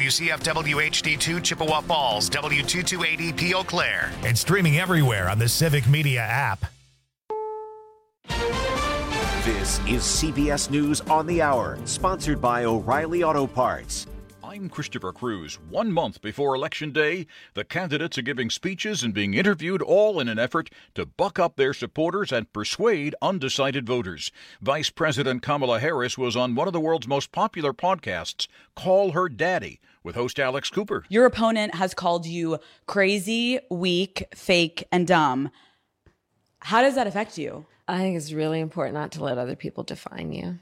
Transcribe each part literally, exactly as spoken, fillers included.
W C F W H D two Chippewa Falls, W two two eight E P Eau Claire. And streaming everywhere on the Civic Media app. This is C B S News on the Hour, sponsored by O'Reilly Auto Parts. I'm Christopher Cruz. One month before Election Day, the candidates are giving speeches and being interviewed, all in an effort to buck up their supporters and persuade undecided voters. Vice President Kamala Harris was on one of the world's most popular podcasts, Call Her Daddy, with host Alex Cooper. Your opponent has called you crazy, weak, fake, and dumb. How does that affect you? I think it's really important not to let other people define you.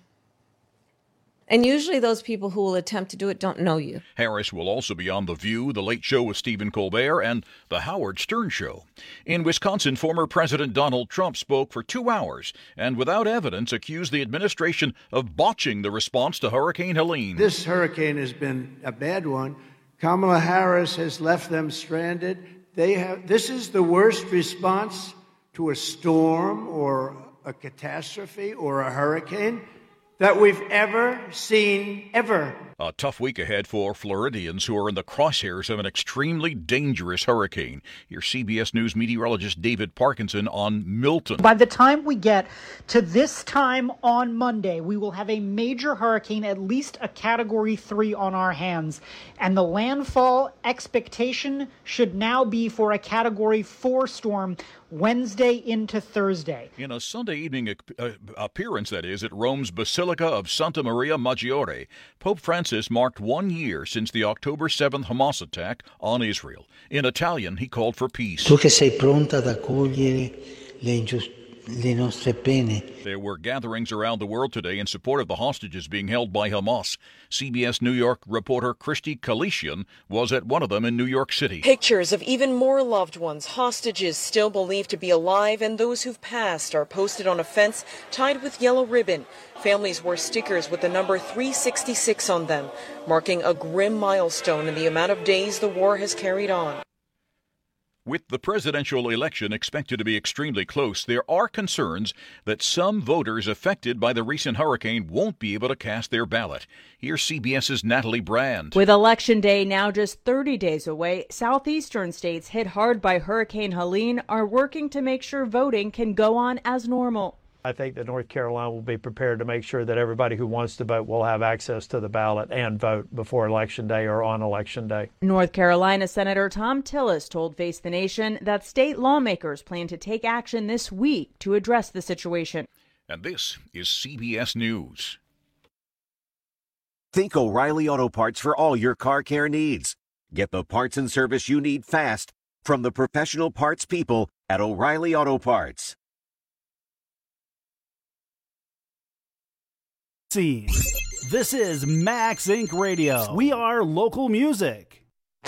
And usually those people who will attempt to do it don't know you. Harris will also be on The View, The Late Show with Stephen Colbert, and The Howard Stern Show. In Wisconsin, former President Donald Trump spoke for two hours and without evidence accused the administration of botching the response to Hurricane Helene. This hurricane has been a bad one. Kamala Harris has left them stranded. They have. This is the worst response to a storm or a catastrophe or a hurricane that we've ever seen, ever. A tough week ahead for Floridians who are in the crosshairs of an extremely dangerous hurricane. Here's C B S News meteorologist David Parkinson on Milton. By the time we get to this time on Monday, we will have a major hurricane, at least a Category three on our hands. And the landfall expectation should now be for a Category four storm Wednesday into Thursday. In a Sunday evening uh, appearance, that is, at Rome's Basilica of Santa Maria Maggiore, Pope Francis marked one year since the October seventh Hamas attack on Israel. In Italian, he called for peace. Tu che sei pronta ad accogliere le ingiustizie. Le nostre pene. There were gatherings around the world today in support of the hostages being held by Hamas. C B S New York reporter Christy Kalishian was at one of them in New York City. Pictures of even more loved ones, hostages still believed to be alive, and those who've passed are posted on a fence tied with yellow ribbon. Families wore stickers with the number three sixty-six on them, marking a grim milestone in the amount of days the war has carried on. With the presidential election expected to be extremely close, there are concerns that some voters affected by the recent hurricane won't be able to cast their ballot. Here's CBS's Natalie Brand. With Election Day now just thirty days away, southeastern states hit hard by Hurricane Helene are working to make sure voting can go on as normal. I think that North Carolina will be prepared to make sure that everybody who wants to vote will have access to the ballot and vote before Election Day or on Election Day. North Carolina Senator Thom Tillis told Face the Nation that state lawmakers plan to take action this week to address the situation. And this is C B S News. Think O'Reilly Auto Parts for all your car care needs. Get the parts and service you need fast from the professional parts people at O'Reilly Auto Parts. This is Max Incorporated. Radio. We are local music.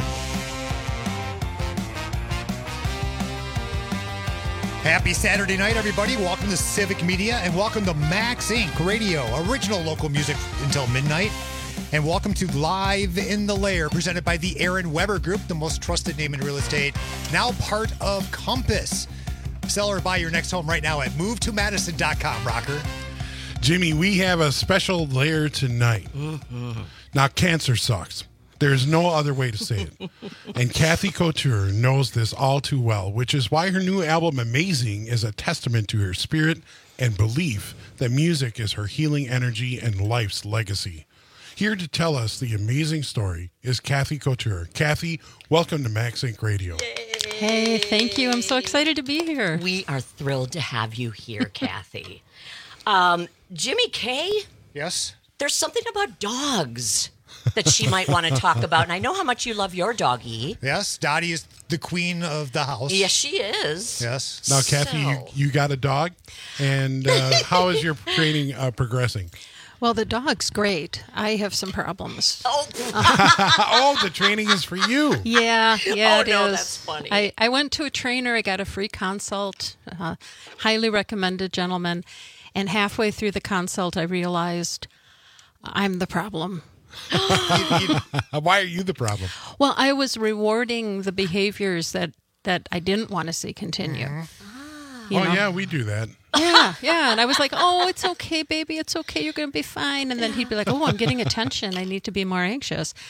Happy Saturday night, everybody. Welcome to Civic Media and welcome to Max Incorporated. Radio, original local music until midnight. And welcome to Live in the Lair, presented by the Aaron Weber Group, the most trusted name in real estate, now part of Compass. Sell or buy your next home right now at move to madison dot com, rocker. Jimmy, we have a special layer tonight. Now, cancer sucks. There's no other way to say it. And Kathy Couture knows this all too well, which is why her new album, Amazing, is a testament to her spirit and belief that music is her healing energy and life's legacy. Here to tell us the amazing story is Kathy Couture. Kathy, welcome to Max Incorporated. Radio. Hey, thank you. I'm so excited to be here. We are thrilled to have you here, Kathy. Um, Jimmy K? Yes? There's something about dogs that she might want to talk about. And I know how much you love your doggy. Yes, Dottie is the queen of the house. Yes, she is. Yes. Now, Kathy, so. you, you got a dog. And uh, how is your training uh, progressing? Well, the dog's great. I have some problems. Oh, oh the training is for you. Yeah, yeah, oh, it no, is. That's funny. I, I went to a trainer. I got a free consult. Uh, highly recommended gentleman. And halfway through the consult, I realized I'm the problem. Why are you the problem? Well, I was rewarding the behaviors that, that I didn't want to see continue. Mm-hmm. You oh, know? yeah, we do that. Yeah, yeah. And I was like, oh, it's okay, baby. It's okay. You're going to be fine. And then he'd be like, oh, I'm getting attention. I need to be more anxious.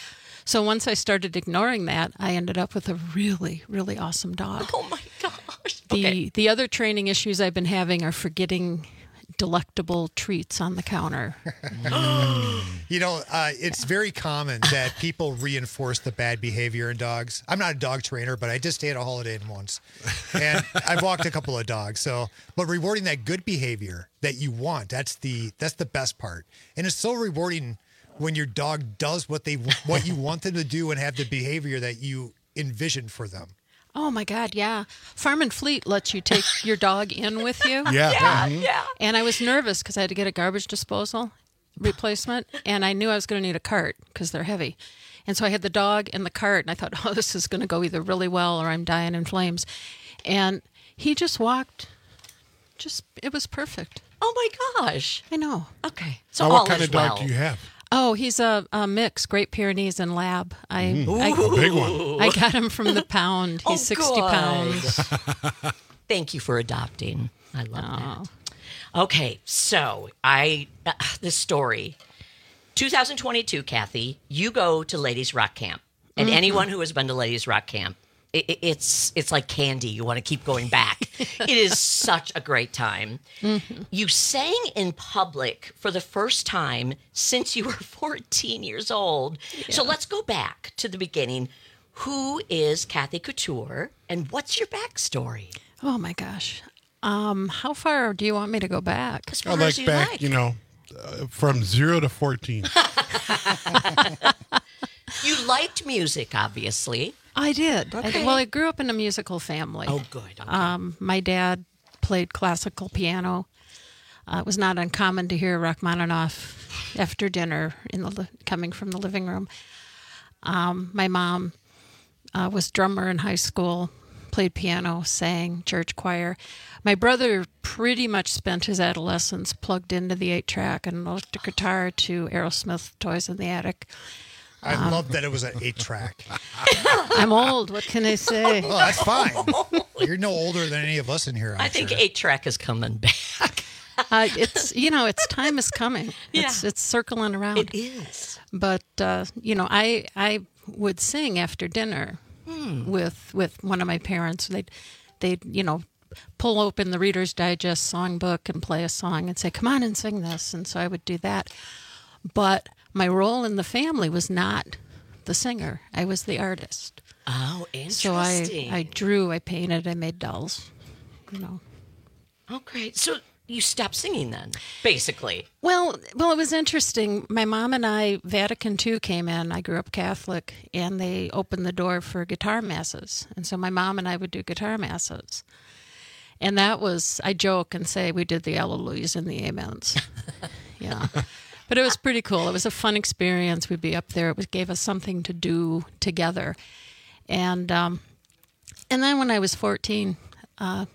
So once I started ignoring that, I ended up with a really, really awesome dog. Oh my gosh. The Okay. the other training issues I've been having are forgetting delectable treats on the counter. You know, uh, it's very common that people reinforce the bad behavior in dogs. I'm not a dog trainer, but I did stay at a Holiday Inn once, and I've walked a couple of dogs. So, but rewarding that good behavior that you want—that's the that's the best part, and it's so rewarding when your dog does what they what you want them to do and have the behavior that you envisioned for them. Oh my God, yeah. Farm and Fleet lets you take your dog in with you. Yeah. Yeah, Mhm. yeah. And I was nervous because I had to get a garbage disposal replacement, and I knew I was going to need a cart because they're heavy. And so I had the dog in the cart, and I thought, oh, this is going to go either really well or I'm dying in flames. And he just walked, just, it was perfect. Oh my gosh. I know. Okay. So Now, all what kind is of dog well. do you have? Oh, he's a, a mix, Great Pyrenees and Lab. I, Mm. I Ooh. Big one. I got him from the pound. He's Oh, sixty good. pounds. Thank you for adopting. I love that. Okay, so I uh, this story, twenty twenty-two, Kathy, you go to Ladies Rock Camp, and Mhm. anyone who has been to Ladies Rock Camp, it, it- it's it's like candy. You want to keep going back. It is such a great time. You sang in public for the first time since you were fourteen years old. So Yeah. let's go back to the beginning. Who is Kathy Couture, and what's your backstory? Oh my gosh. Um, how far do you want me to go back? I like back, you know, uh, from zero to fourteen. You liked music, obviously. I did. I Okay. did. Well, I grew up in a musical family. Oh, good. Okay. Um, my dad played classical piano. Uh, it was not uncommon to hear Rachmaninoff after dinner in the li- coming from the living room. Um, my mom uh, was drummer in high school, played piano, sang church choir. My brother pretty much spent his adolescence plugged into the eight-track and electric guitar to Aerosmith, Toys in the Attic. I Um, love that it was an eight-track. I'm old. What can I say? Oh, that's fine. You're no older than any of us in here. I'm I think sure. eight track is coming back. Uh, it's you know, it's time is coming. Yeah. It's it's circling around. It is. But uh, you know, I I would sing after dinner Hmm. with with one of my parents. They'd they'd you know pull open the Reader's Digest songbook and play a song and say, "Come on and sing this." And so I would do that. But my role in the family was not the singer. I was the artist. Oh, So I interesting. I drew, I painted, I made dolls. You know. Oh, great. So you stopped singing then, basically. Well, well, it was interesting. My mom and I, Vatican two came in. I grew up Catholic, and they opened the door for guitar masses. And so my mom and I would do guitar masses. And that was, I joke and say we did the Alleluias and the Amens. Yeah. But it was pretty cool. It was a fun experience. We'd be up there. It was, gave us something to do together. And um, and then when I was fourteen, uh,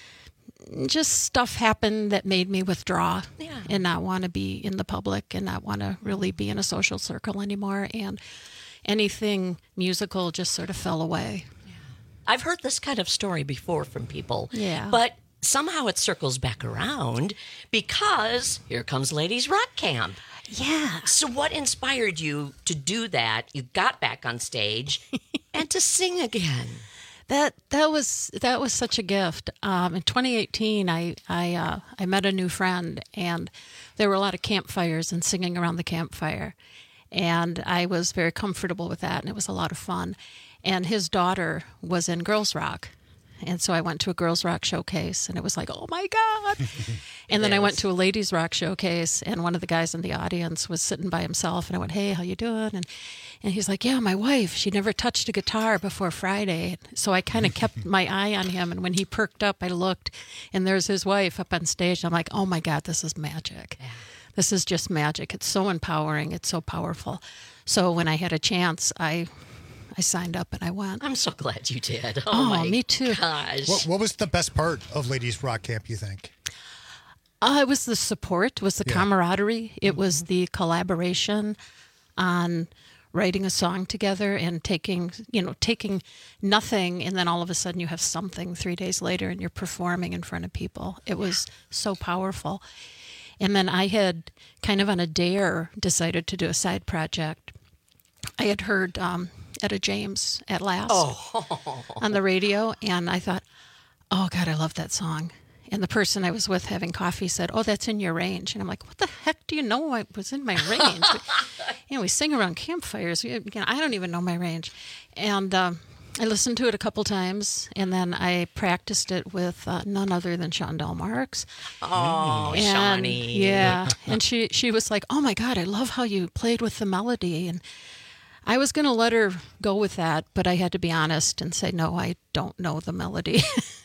just stuff happened that made me withdraw Yeah. and not want to be in the public and not want to really be in a social circle anymore. And anything musical just sort of fell away. I've heard this kind of story before from people. Yeah. But somehow it circles back around because here comes Ladies Rock Camp. Yeah. So what inspired you to do that? You got back on stage and to sing again. That that was that was such a gift. Um, in twenty eighteen, I I uh, I met a new friend, and there were a lot of campfires and singing around the campfire, and I was very comfortable with that, and it was a lot of fun. And his daughter was in Girls Rock, and so I went to a Girls Rock showcase, and it was like, oh my God! And then I went to a Ladies Rock showcase, and one of the guys in the audience was sitting by himself, and I went, hey, how you doing? And and he's like, yeah, my wife, she never touched a guitar before Friday. So I kind of kept my eye on him, and when he perked up, I looked, and there's his wife up on stage. I'm like, oh my God, this is magic. This is just magic. It's so empowering. It's so powerful. So when I had a chance, I I signed up and I went. I'm so glad you did. Oh, Oh, my me too. gosh. What, what was the best part of Ladies Rock Camp, you think? Uh, it was the support, it was the Yeah. camaraderie, it was the collaboration on writing a song together and taking, you know, taking nothing and then all of a sudden you have something three days later and you're performing in front of people. It was so powerful. And then I had kind of on a dare decided to do a side project I had heard um, Etta James at last Oh. on the radio, and I thought, oh, God, I love that song. And the person I was with having coffee said, oh, that's in your range. And I'm like, what the heck do you know I was in my range? you know, we sing around campfires. We, you know, I don't even know my range. And um, I listened to it a couple times, and then I practiced it with uh, none other than Shondell Marks. Oh, and, Shawnee. Yeah. And she, she was like, oh, my God, I love how you played with the melody. And I was going to let her go with that, but I had to be honest and say, no, I don't know the melody.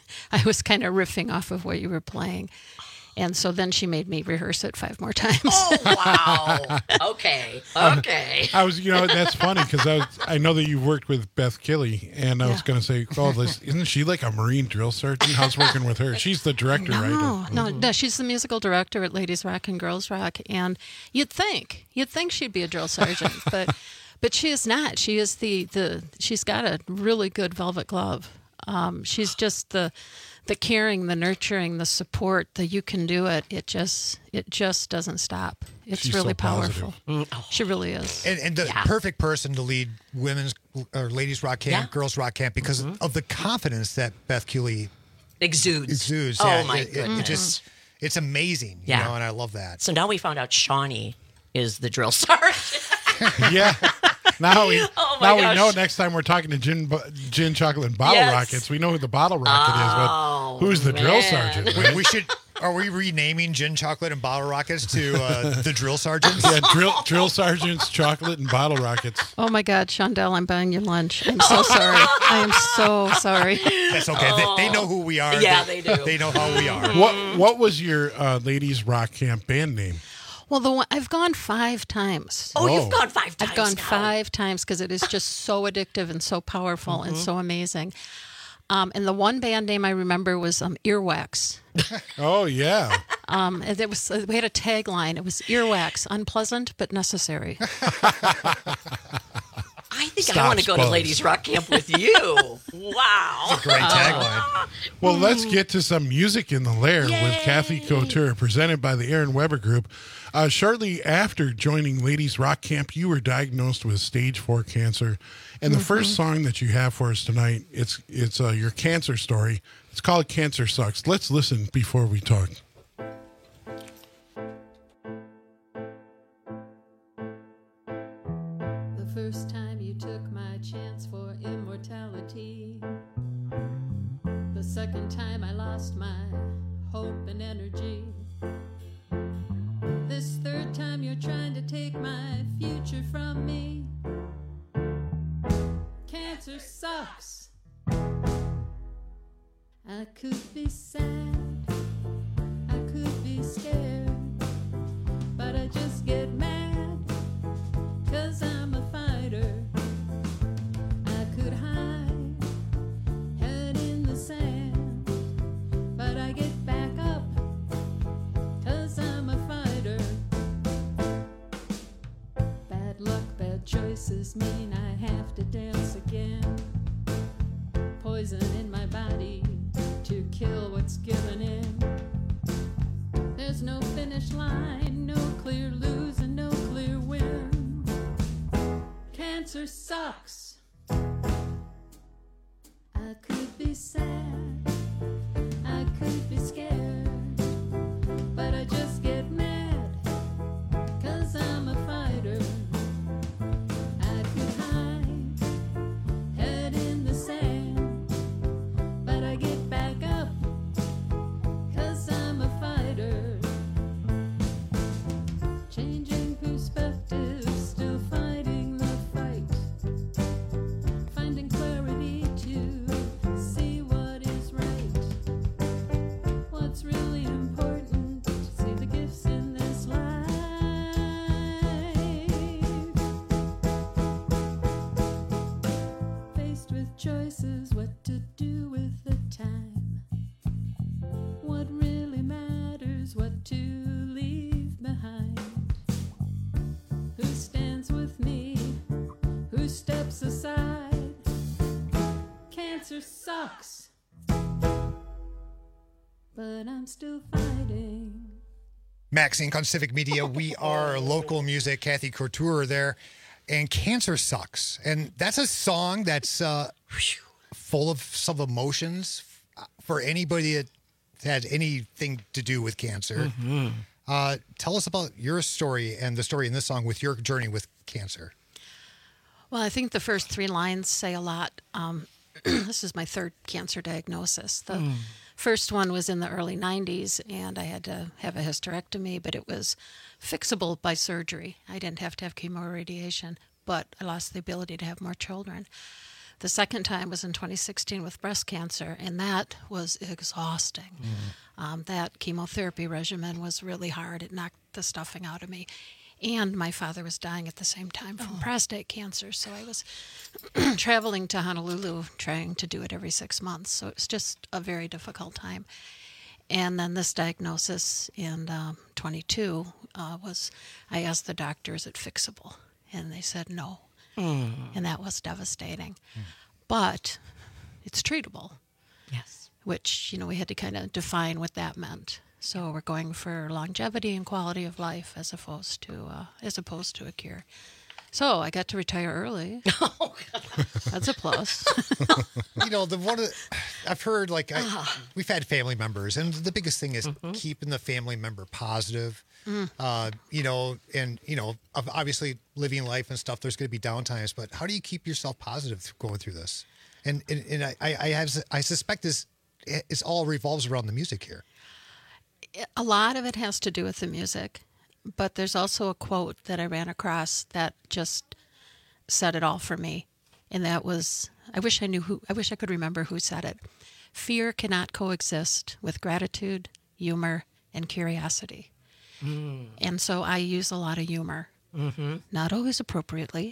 I was kind of riffing off of what you were playing. And so then she made me rehearse it five more times. Oh, wow. Okay. Okay. I was, you know, that's funny because I was, I know that you worked with Beth Killey, and I Yeah. was going to say, oh, this, isn't she like a Marine drill sergeant? How's working with her? She's the director, no, right? No, no, she's the musical director at Ladies Rock and Girls Rock. And you'd think, you'd think she'd be a drill sergeant, but but she is not. She is the, the she's got a really good velvet glove. Um, she's just the the caring, the nurturing, the support, the you can do it. It just it just doesn't stop. It's She's really so positive. powerful. She really is. And, and the Yeah. perfect person to lead women's or ladies rock camp, Yeah. girls rock camp, because Mm-hmm. of the confidence that Beth Keeley exudes. Exudes. Oh, yeah, my it, it- goodness. It just it's amazing. Yeah. You know, and I love that. So now we found out Shawnee is the drill sergeant. yeah. Now we Oh, my now gosh. we know next time we're talking to gin, Bu- gin chocolate, and bottle Yes. rockets. We know who the bottle rocket Oh, is, but who's the drill man. sergeant? We, right? we should. Are we renaming gin chocolate and bottle rockets to uh, the drill sergeants? yeah, drill drill sergeants, chocolate, and bottle rockets. Oh my God, Shondell, I'm buying you lunch. I'm so sorry. I am so sorry. That's okay. They, they know who we are. Yeah, they do. They know how we are. What what was your uh, ladies rock camp band name? Well, the one, I've gone five times. Oh, you've Whoa. gone five times I've gone now. five times because it is just so addictive and so powerful and so amazing. Um, and the one band name I remember was um, Earwax. Oh yeah. Um, and it was we had a tagline. It was Earwax, unpleasant but necessary. I think Stop, I want to go to Spuzz. ladies rock camp with you. Wow. Great tagline. Well, let's get to some music in the lair with Kathy Couture, presented by the Aaron Weber Group. Uh, shortly after joining Ladies Rock Camp, you were diagnosed with stage four cancer, and the first song that you have for us tonight, it's it's uh, your cancer story. It's called "Cancer Sucks." Let's listen before we talk. The first time you took my chance for immortality. The second time I lost my hope and energy. This third time you're trying to take my future from me. Cancer sucks. I could be sad. I could be scared. But I just get mad. Cause I'm a fighter. I could hide, head in the sand, but I get back up, cause I'm a fighter. Bad luck, bad choices mean I have to dance again. Poison in my body to kill what's given in. There's no finish line, no clear lose and no clear win. Cancer sucks. I could be sad, I could be scared, but I just get mad, cause I'm a fighter. I could hide, head in the sand, but I get back up, cause I'm a fighter. Changing perspective, still fighting the fight. Finding clarity to see what is right. What's really important, see the gifts in this life. Faced with choices, what to do with the time. What really matters, what to leave behind. Who stands with me? Who steps aside? Cancer sucks, but I'm still fighting. Max Inc. on Civic Media. We are local music. Kathy Couture there. and Cancer Sucks. And that's a song that's uh, full of some emotions for anybody that had anything to do with cancer. Mm-hmm. Uh, tell us about your story and the story in this song with your journey with cancer. Well, I think the first three lines say a lot. Um, this is my third cancer diagnosis. The Mm. first one was in the early nineties, and I had to have a hysterectomy, but it was fixable by surgery. I didn't have to have chemo or radiation, but I lost the ability to have more children. The second time was in twenty sixteen with breast cancer, and that was exhausting. Mm. Um, that chemotherapy regimen was really hard. It knocked the stuffing out of me. And my father was dying at the same time from Oh. prostate cancer, so I was traveling to Honolulu trying to do it every six months. So it was just a very difficult time. And then this diagnosis in um, twenty-two uh, was, I asked the doctor, is it fixable? And they said no. Mm. And that was devastating. But it's treatable. Yes. Which, you know, we had to kind of define what that meant. So we're going for longevity and quality of life as opposed to uh, as opposed to a cure. So I got to retire early. Oh, that's a plus. You know, the one of the, I've heard like I, we've had family members, and the biggest thing is Mm-hmm. keeping the family member positive. Mm. Uh, you know, and you know, ob- obviously living life and stuff. There's going to be downtimes, but how do you keep yourself positive going through this? And and, and I I have I suspect this it's all revolves around the music here. A lot of it has to do with the music, but there's also a quote that I ran across that just said it all for me. And that was, I wish I knew who, I wish I could remember who said it. Fear cannot coexist with gratitude, humor, and curiosity. Mm. And so I use a lot of humor. Mm-hmm. Not always appropriately,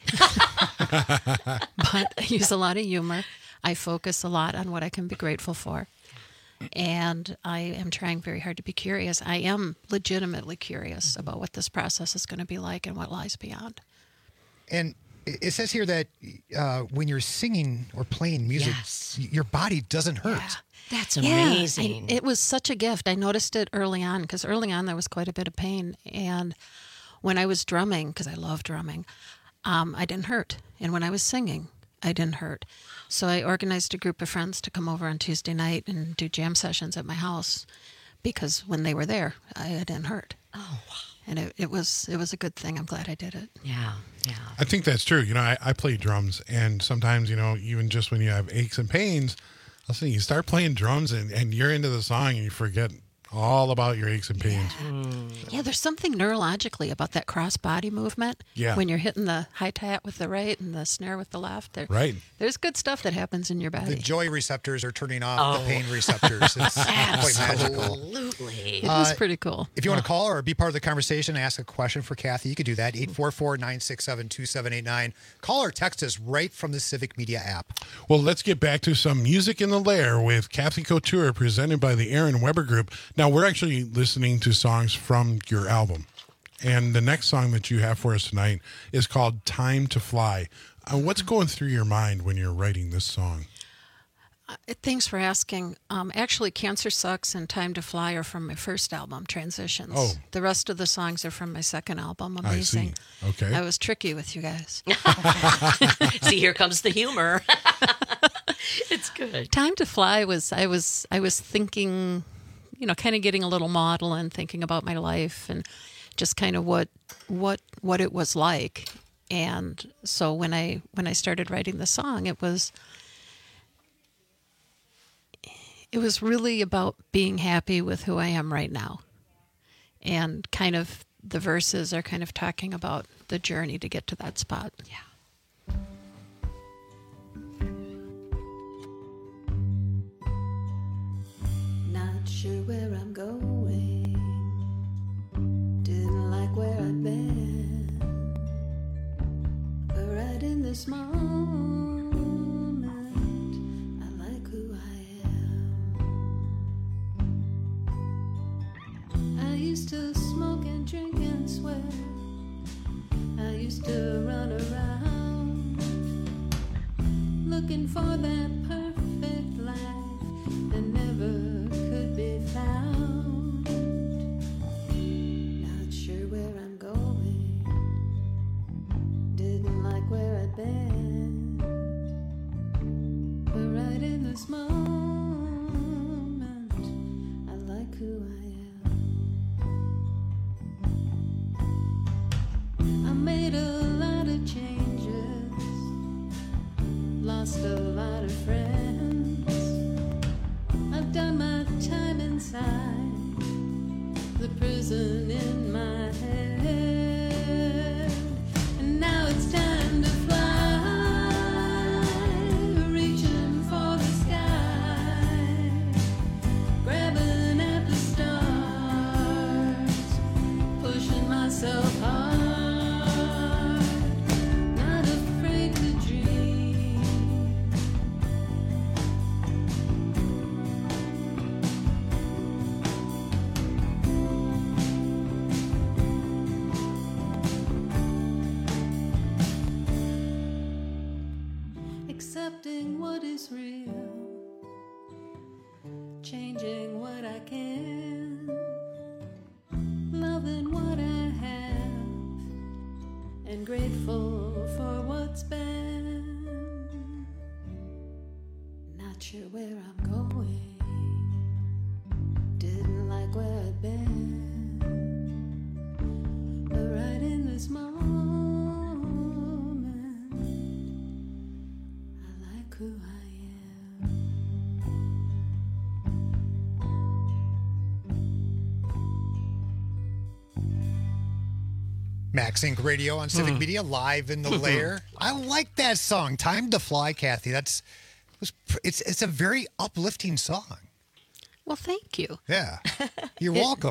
but I use a lot of humor. I focus a lot on what I can be grateful for. And I am trying very hard to be curious. I am legitimately curious about what this process is going to be like and what lies beyond. And it says here that uh, when you're singing or playing music, Yes. y- your body doesn't hurt. That's Yeah, amazing. I- it was such a gift. I noticed it early on because early on there was quite a bit of pain. And when I was drumming, because I love drumming, um, I didn't hurt. And when I was singing, I didn't hurt. So I organized a group of friends to come over on Tuesday night and do jam sessions at my house because when they were there, I, I didn't hurt. Oh, wow. And it, it was it was a good thing. I'm glad I did it. Yeah, yeah. I think that's true. You know, I, I play drums, and sometimes, you know, even just when you have aches and pains, I'll say you start playing drums and, and you're into the song and you forget all about your aches and pains. Yeah, there's something neurologically about that cross body movement. Yeah. When you're hitting the hi-hat with the right and the snare with the left. There, Right. There's good stuff that happens in your body. The joy receptors are turning off Oh. the pain receptors. It's quite magical. Absolutely. It was pretty cool. If you want to call or be part of the conversation, ask a question for Kathy, you could do that. eight four four, nine six seven, two seven eight nine. Call or text us right from the Civic Media app. Well, let's get back to some music in the lair with Kathy Couture, presented by the Aaron Weber Group. Now, we're actually listening to songs from your album. And the next song that you have for us tonight is called Time to Fly. Uh, what's going through your mind when you're writing this song? Uh, thanks for asking. Um, actually, Cancer Sucks and Time to Fly are from my first album, Transitions. Oh. The rest of the songs are from my second album, I see. Amazing. Okay. I was tricky with you guys. See, here comes the humor. It's good. Time to Fly was I was I was thinking, you know, kind of getting a little model and thinking about my life and just kind of what what what it was like. And so when I when I started writing the song, it was it was really about being happy with who I am right now. And kind of the verses are kind of talking about the journey to get to that spot. Yeah. Not sure where I'm going. Didn't like where I'd been. But right in this moment, I like who I am. I used to smoke and drink and swear. I used to run around looking for that perfect life that never could be found. Not sure where I'm going. Didn't like this moment, I like who I am. I made a lot of changes, lost a lot of friends. I've done my time inside the prison in my head, and now it's time to fly, reaching for the sky, grabbing at the stars, pushing myself hard, not afraid to dream. Accepting what is real, changing what I can, loving what I have, and grateful for what's been. Not sure where I'm going, didn't like where I'd been, but right in this moment, who I am. Max Inc Radio on Civic Media, live in the lair. I like that song, "Time to Fly," Kathy. That's was pr- it's it's a very uplifting song. Well, thank you. Yeah, you're welcome.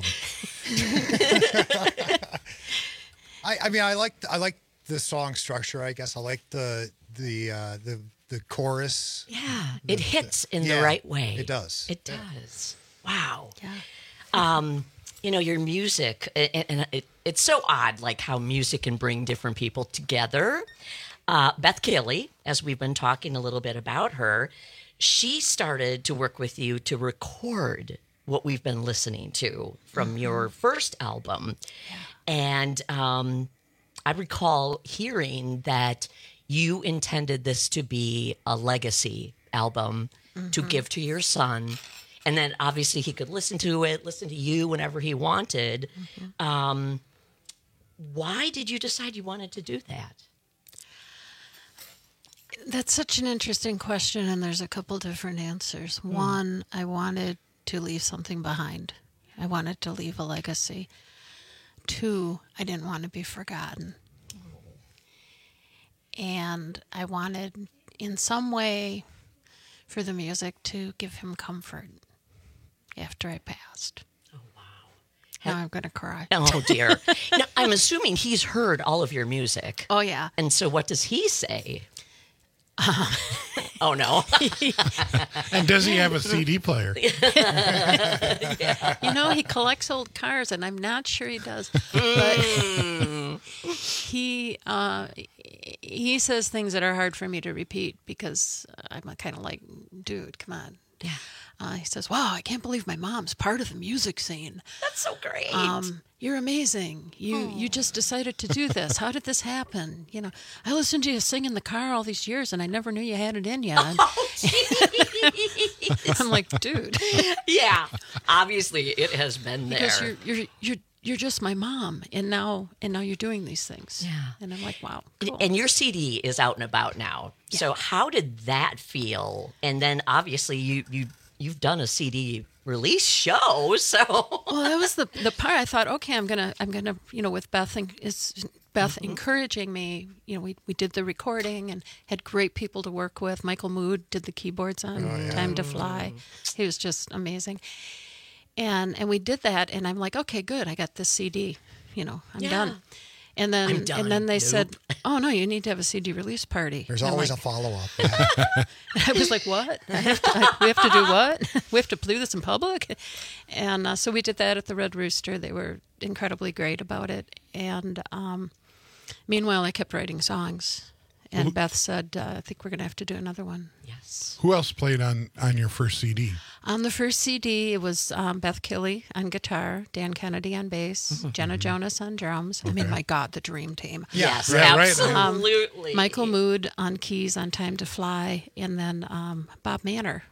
I, I mean, I like I like the song structure. I guess I like the the uh, the the chorus. Yeah, The- it hits in yeah, the right way. It does. It does. Wow. Yeah. Um, you know, your music, and, and it, it's so odd, like how music can bring different people together. Uh, Beth Kelly, as we've been talking a little bit about her, she started to work with you to record what we've been listening to from Mhm. your first album. And um, I recall hearing that you intended this to be a legacy album to Mhm. give to your son. And then obviously he could listen to it, listen to you whenever he wanted. Um, why did you decide you wanted to do that? That's such an interesting question, and there's a couple different answers. One, I wanted to leave something behind. I wanted to leave a legacy. Two, I didn't want to be forgotten. And I wanted, in some way, for the music to give him comfort after I passed. Oh, wow. Now I'm going to cry. Oh, dear. Now, I'm assuming he's heard all of your music. Oh, yeah. And so what does he say? Oh, no. And does he have a C D player? You know, he collects old cars, and I'm not sure he does. But he uh, he says things that are hard for me to repeat because I'm kind of like, dude, come on. Yeah. Uh, he says, wow, I can't believe my mom's part of the music scene. That's so great. Um, you're amazing. You you just decided to do this. How did this happen? You know, I listened to you sing in the car all these years, and I never knew you had it in you. And Oh, I'm like, dude. Yeah, obviously it has been there. Because you're you're you're you're just my mom, and now and now you're doing these things. Yeah. And I'm like, wow. And- And your C D is out and about now. So how did that feel? And then obviously you you you've done a C D release show. So Well, that was the the part I thought, okay, I'm gonna I'm gonna you know with Beth and is Beth Mm-hmm. encouraging me. You know, we we did the recording and had great people to work with. Michael Mood did the keyboards on Oh, Time to Fly. He was just amazing. And and we did that, and I'm like, okay, good. I got this C D. You know, I'm Yeah. done. And then I'm done. and then they Nope. said, oh no, you need to have a C D release party. There's And I'm always like, a follow up. I was like, what? I have to, I, we have to do what? We have to do this in public? And uh, so we did that at the Red Rooster. They were incredibly great about it. And um, meanwhile, I kept writing songs. And Beth said, uh, I think we're going to have to do another one. Yes. Who else played on, on your first C D? On the first C D, it was um, Beth Kelly on guitar, Dan Kennedy on bass, Jenna Jonas on drums. I mean, Okay. my God, the dream team. Yes, Yeah, right. absolutely. Michael Mood on keys on Time to Fly, and then um, Bob Manor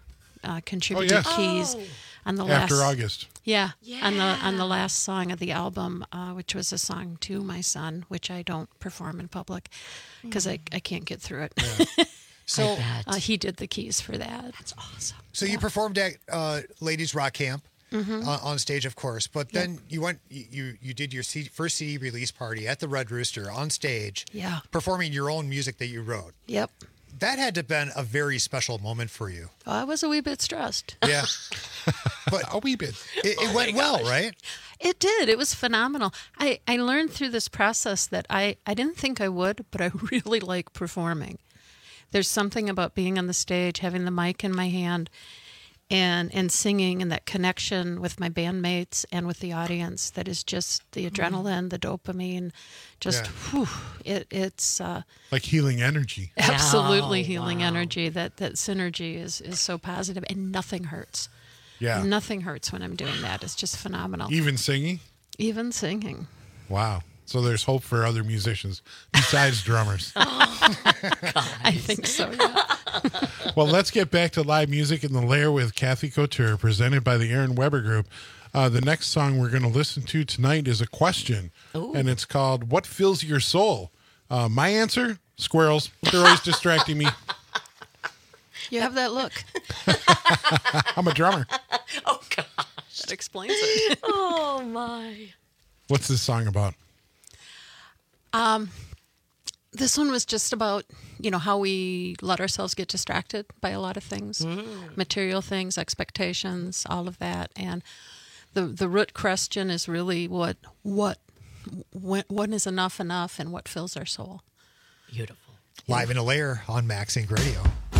uh, contributed yes. keys on the After last August. Yeah, on the on the last song of the album, uh, which was a song to my son, which I don't perform in public because I, I can't get through it. Yeah. So uh, he did the keys for that. That's awesome. So you performed at uh, Ladies Rock Camp Mhm. uh, on stage, of course, but then you went, you you did your C- first C D release party at the Red Rooster on stage, Yeah. performing your own music that you wrote. Yep. That had to have been a very special moment for you. I was a wee bit stressed. Yeah, but a wee bit. It, it went well, right? It did. It was phenomenal. I, I learned through this process that I, I didn't think I would, but I really like performing. There's something about being on the stage, having the mic in my hand, and and singing, and that connection with my bandmates and with the audience that is just the adrenaline, the dopamine, just Yeah. whew, it it's uh, Like healing energy. absolutely Oh, healing wow. energy. That that synergy is is so positive, and nothing hurts. Yeah. Nothing hurts when I'm doing that. It's just phenomenal. Even singing? Even singing. Wow. So there's hope for other musicians besides drummers. I think so, yeah. Well, let's get back to live music in the Lair with Kathy Couture, presented by the Aaron Weber Group. Uh, the next song we're going to listen to tonight is a question, Ooh. and it's called "What Fills Your Soul?" Uh, my answer: squirrels. They're always distracting me. You have that look. I'm a drummer. Oh, gosh. That explains it. Oh, my. What's this song about? Um, this one was just about, you know, how we let ourselves get distracted by a lot of things, Mm. material things, expectations, all of that. And the the root question is really what what when, when is enough enough, and what fills our soul. Beautiful. Live in a Lair on Max Inc Radio.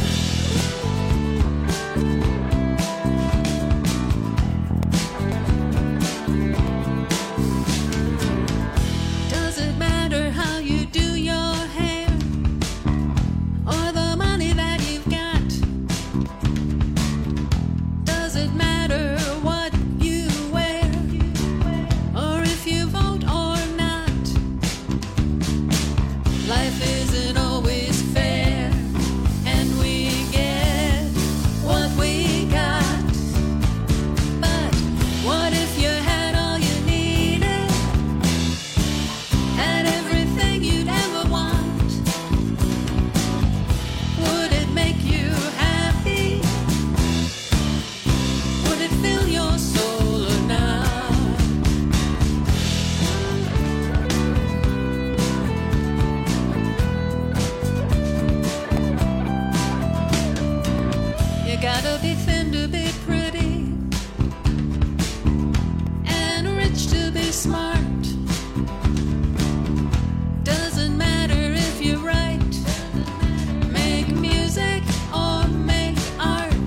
Does it matter how you do your hair or the money that you've got? Does it matter what you wear or if you vote or not? Life isn't always fair, and we get what we got. But what if you had all you needed? Had everything you'd ever want? Would it make you happy? Would it fill your soul or not? You gotta be thin to be pretty, and rich to be smart. Doesn't matter if you write, make music, or make art.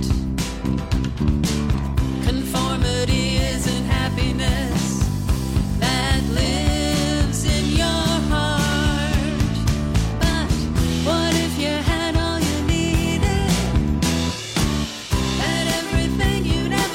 Conformity isn't happiness that lives in your heart. But what if you had all you needed? Had everything you'd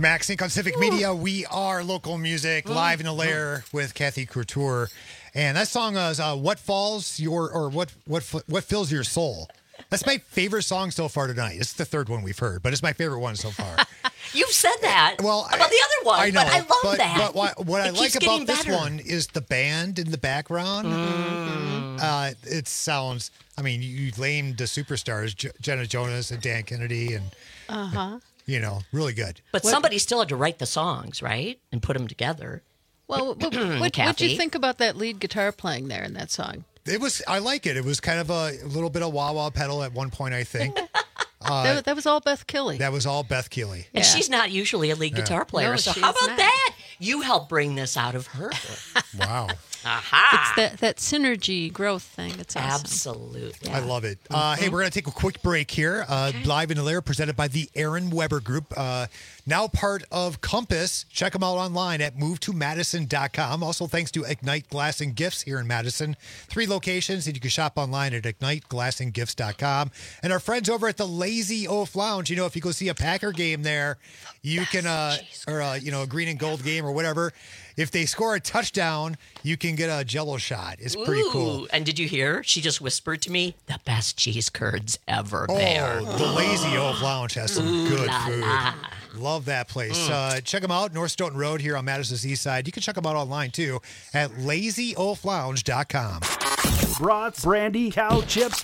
Max Inc on Civic Media. We are local music, live in the lair with Kathy Couture. And that song is uh, "What Falls Your" or "What What What Fills Your Soul." That's my favorite song so far tonight. It's the third one we've heard, but it's my favorite one so far. You've said that. Well, about the other one, I know, but I love but, that. But what, what I It like keeps about getting this better. one is the band in the background. Mm-hmm. Uh, it sounds. I mean, you named the superstars, J- Jenna Jonas and Dan Kennedy, and Uh huh. you know, really good. But somebody still had to write the songs, right, and put them together. Well, what what what'd Kathy? you think about that lead guitar playing there in that song? It was. I like it. It was kind of a little bit of wah wah pedal at one point, I think. Uh, that, that was all Beth Killy. That was all Beth Keeley. And she's not usually a lead Yeah. guitar player. No, so she's how about not. that? You helped bring this out of her. Wow. Aha. It's that, that synergy growth thing. It's awesome. Absolutely. I love it. Uh, hey, we're going to take a quick break here. Uh, Live in the Lair, presented by the Aaron Weber Group. Uh, now part of Compass. Check them out online at move to madison dot com. Also, thanks to Ignite Glass and Gifts here in Madison. Three locations, and you can shop online at ignite glass and gifts dot com. And our friends over at the Lazy Oaf Lounge, you know, if you go see a Packer game there, you can, uh, or, uh, you know, a green and gold game or whatever. If they score a touchdown, you can get a Jello shot. It's pretty cool. Ooh, and did you hear? She just whispered to me, the best cheese curds ever there. Oh, the Lazy Oaf Lounge has some Ooh good la food. la. Love that place. Mm. Uh, check them out, North Stoughton Road here on Madison's East Side. You can check them out online too at lazy oaf lounge dot com. Brats, brandy, cow chips,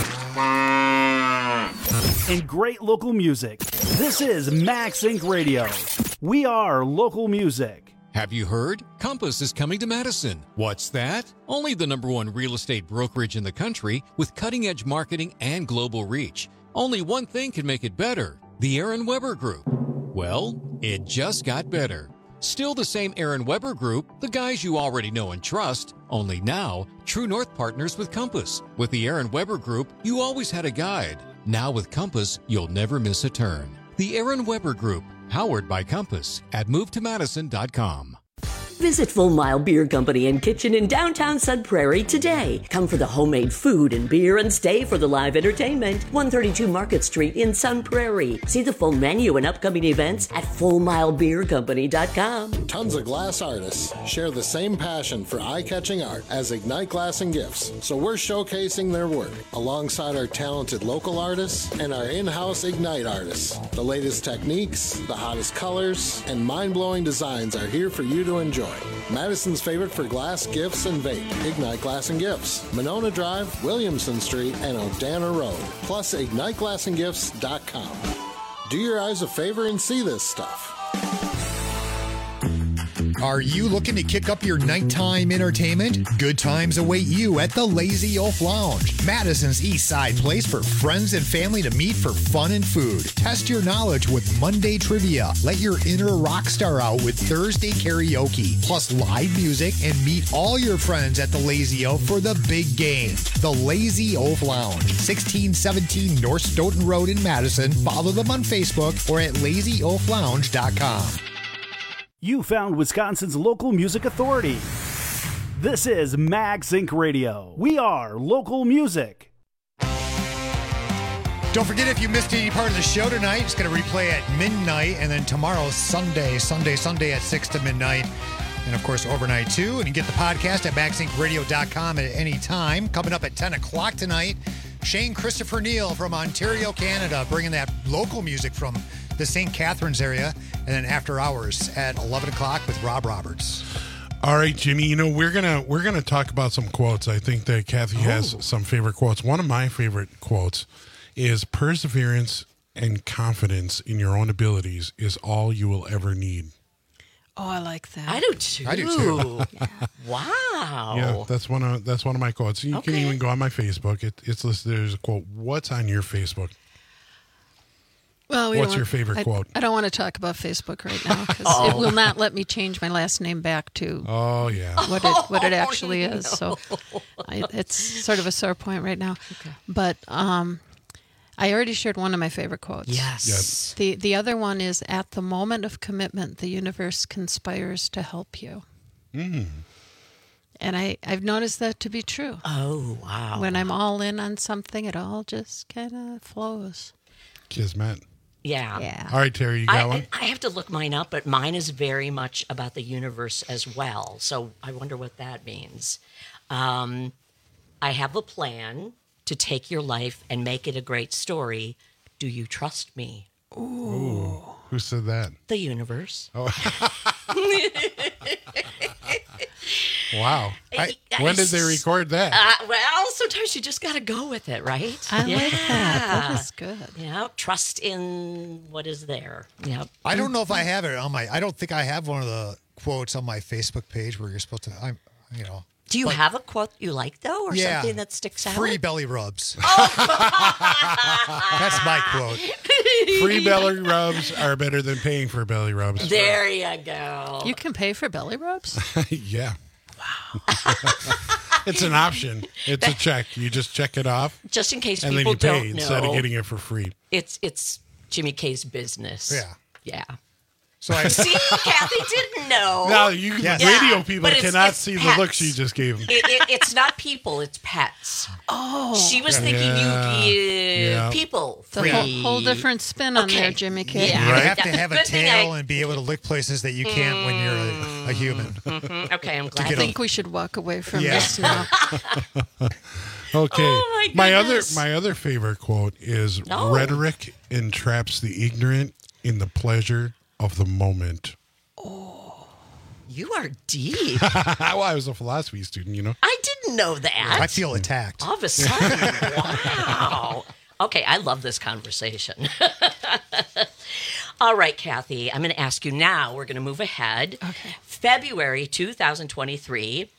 and great local music. This is Max Incorporated. Radio. We are local music. Have you heard? Compass is coming to Madison. What's that? Only the number one real estate brokerage in the country with cutting-edge marketing and global reach. Only one thing can make it better. The Aaron Weber Group. Well, it just got better. Still the same Aaron Weber Group, the guys you already know and trust, only now, True North partners with Compass. With the Aaron Weber Group, you always had a guide. Now with Compass, you'll never miss a turn. The Aaron Weber Group, powered by Compass at move to madison dot com. Visit Full Mile Beer Company and Kitchen in downtown Sun Prairie today. Come for the homemade food and beer and stay for the live entertainment. one thirty-two Market Street in Sun Prairie. See the full menu and upcoming events at full mile beer company dot com. Tons of glass artists share the same passion for eye-catching art as Ignite Glass and Gifts, so we're showcasing their work alongside our talented local artists and our in-house Ignite artists. The latest techniques, the hottest colors, and mind-blowing designs are here for you to enjoy. Madison's favorite for glass, gifts, and vape. Ignite Glass and Gifts. Monona Drive, Williamson Street, and Odana Road. Plus, ignite glass and gifts dot com. Do your eyes a favor and see this stuff. Are you looking to kick up your nighttime entertainment? Good times await you at the Lazy Oaf Lounge, Madison's East Side place for friends and family to meet for fun and food. Test your knowledge with Monday trivia. Let your inner rock star out with Thursday karaoke, plus live music, and meet all your friends at the Lazy Oaf for the big game. The Lazy Oaf Lounge, sixteen seventeen North Stoughton Road in Madison. Follow them on Facebook or at lazy oaf lounge dot com. You found Wisconsin's local music authority. This is Max Incorporated. Radio. We are local music. Don't forget, if you missed any part of the show tonight, it's going to replay at midnight, and then tomorrow, Sunday, Sunday, Sunday at six to midnight. And, of course, overnight, too. And you get the podcast at max inc radio dot com at any time. Coming up at ten o'clock tonight, Shane Christopher Neal from Ontario, Canada, bringing that local music from the Saint Catharines area. And then after hours at eleven o'clock with Rob Roberts. All right, Jimmy, you know, we're gonna we're gonna talk about some quotes. I think that Kathy has Oh. some favorite quotes. One of my favorite quotes is perseverance and confidence in your own abilities is all you will ever need. Oh, I like that. I do too. I do too. Wow. Yeah, that's one of that's one of my quotes. You can Okay. even go on my Facebook. It, it's listed. There's a quote. What's on your Facebook? Well, we What's don't your want- favorite I, quote? I don't want to talk about Facebook right now because Oh. it will not let me change my last name back to Oh yeah, what it what it Oh, actually is. So I, it's sort of a sore point right now. But um, I already shared one of my favorite quotes. Yes. The the other one is, at the moment of commitment, the universe conspires to help you. Mm. And I, I've noticed that to be true. Oh, wow. When I'm all in on something, it all just kind of flows. Kismet. Yeah. Yeah. All right, Terry, you got I, one? I have to look mine up, but mine is very much about the universe as well. So I wonder what that means. Um, I have a plan to take your life and make it a great story. Do you trust me? Ooh. Who said that? The universe. Oh. Wow. I, when did they record that? Uh, well, sometimes you just got to go with it, right? I yeah. like that. That was good. Yeah. Trust in what is there. Yeah. I don't know if I have it on my. I don't think I have one of the quotes on my Facebook page where you're supposed to. I'm, you know. Do you but, have a quote you like though, or yeah, something that sticks out? Free belly rubs. Oh. That's my quote. Free belly rubs are better than paying for belly rubs. There you go. You can pay for belly rubs? Yeah. Wow. It's an option. It's a check. You just check it off. Just in case and people then you pay don't know. instead of getting it for free. It's it's Jimmy K's business. Yeah. Yeah. So I see, Kathy didn't know. No, you Yes. radio Yeah, people but it's- cannot it's see pets. the look she just gave him. It, it, it's not people, it's pets. Oh. She was Yeah. thinking Yeah. you, you Yeah. people. It's a Free. whole, whole different spin on Okay. there, Jimmy K. Yeah. You Right. have to have a Good thing tail I- and be able to lick places that you can't when you're a, a human. Mhm. Okay, I'm glad. I get think we should walk away from Yeah. this now. Okay. Oh, my, my other goodness. my other favorite quote is Oh. rhetoric entraps the ignorant in the pleasure of the moment. You are deep. Well, I was a philosophy student, you know. I didn't know that. I feel attacked. All of a sudden. Wow. Okay, I love this conversation. All right, Kathy, I'm going to ask you now. We're going to move ahead. Okay. February two thousand twenty-three.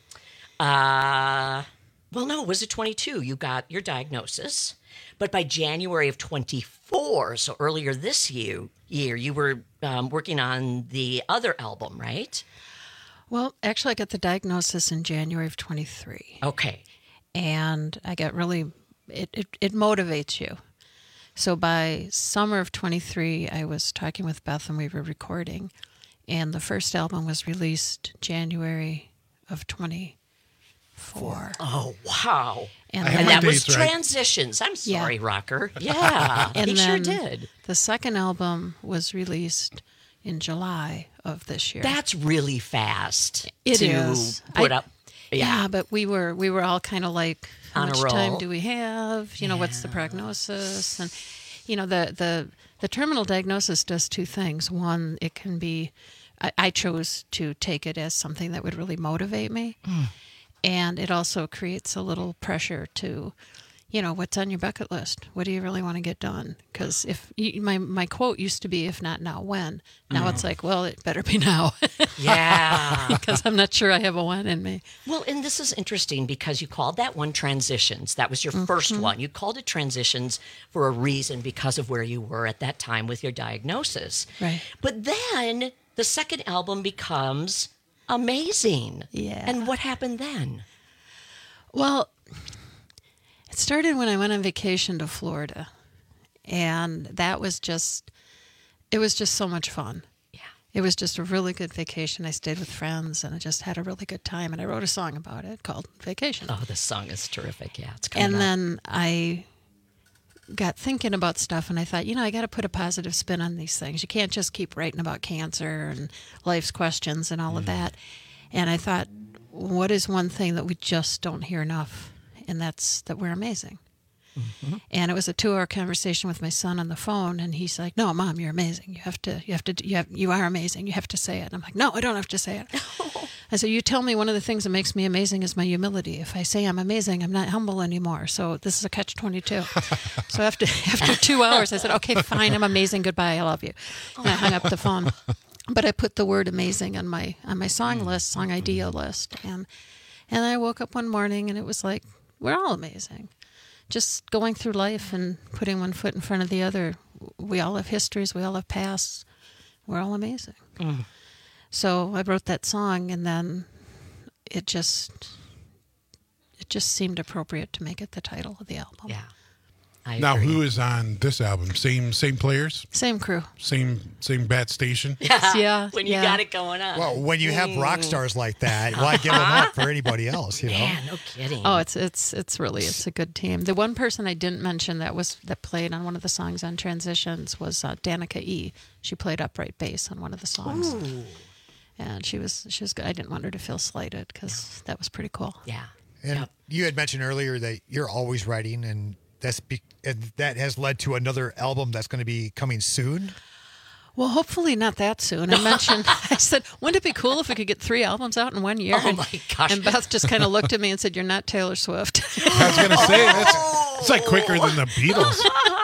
Uh, well, no, was it twenty-two? You got your diagnosis. But by January of twenty-four, so earlier this year, year you were um, working on the other album, right? Well, actually, I got the diagnosis in January of twenty-three. Okay. And I got really, it, it, it motivates you. So by summer of twenty-three, I was talking with Beth and we were recording. And the first album was released January of twenty-four. Oh, wow. And, I have And my that was dates right. Transitions. I'm Yeah. sorry, Rocker. Yeah, and he then sure did. The second album was released in July of this year. That's really fast It to is. put I- up. Yeah. Yeah. but we were we were all kind of like, how On a much roll. time do we have? You know, what's the prognosis? And you know, the the the terminal diagnosis does two things. One, it can be. I, I chose to take it as something that would really motivate me, and it also creates a little pressure to, you know, what's on your bucket list? What do you really want to get done? Because if you, my my quote used to be, "If not now, when?" Now Mm. it's like, well, it better be now. Yeah. because I'm not sure I have a when in me. Well, and this is interesting because you called that one Transitions. That was your first Mhm. one. You called it Transitions for a reason because of where you were at that time with your diagnosis. Right. But then the second album becomes amazing. Yeah. And what happened then? Well, it started when I went on vacation to Florida, and that was just, it was just so much fun. Yeah. It was just a really good vacation. I stayed with friends, and I just had a really good time, and I wrote a song about it called Vacation. Oh, this song is terrific. Yeah, it's coming And up. then I got thinking about stuff, and I thought, you know, I got to put a positive spin on these things. You can't just keep writing about cancer and life's questions and all of that. And I thought, what is one thing that we just don't hear enough? And that's that we're amazing. Mm-hmm. And it was a two-hour conversation with my son on the phone, and he's like, "No, Mom, you're amazing. You have to, you have to, you have, you are amazing. You have to say it." And I'm like, "No, I don't have to say it." I said, "You tell me one of the things that makes me amazing is my humility. If I say I'm amazing, I'm not humble anymore. So this is a catch twenty-two." So after after two hours, I said, "Okay, fine. I'm amazing. Goodbye. I love you." And I hung up the phone. But I put the word amazing on my on my song list, song idea list, and and I woke up one morning and it was like, we're all amazing. Just going through life and putting one foot in front of the other. We all have histories. We all have pasts. We're all amazing. Mm. So I wrote that song, and then it just it just seemed appropriate to make it the title of the album. Yeah. I now, agree. who is on this album? Same same players? Same crew. Same same bat station? Yeah. When you yeah. got it going on. Well, when you have rock stars like that, why give them up for anybody else? You know. Man, no kidding. Oh, it's it's it's really it's a good team. The one person I didn't mention that was that played on one of the songs on Transitions was uh, Danica E. She played upright bass on one of the songs, Ooh. and she was she was good. I didn't want her to feel slighted because that was pretty cool. Yeah. And Yep. you had mentioned earlier that you're always writing, and that's be- and that has led to another album that's going to be coming soon. Well, hopefully not that soon. I mentioned, I said, wouldn't it be cool if we could get three albums out in one year? Oh, my gosh. And Beth just kind of looked at me and said, "You're not Taylor Swift." I was going to say, that's, it's like quicker than the Beatles.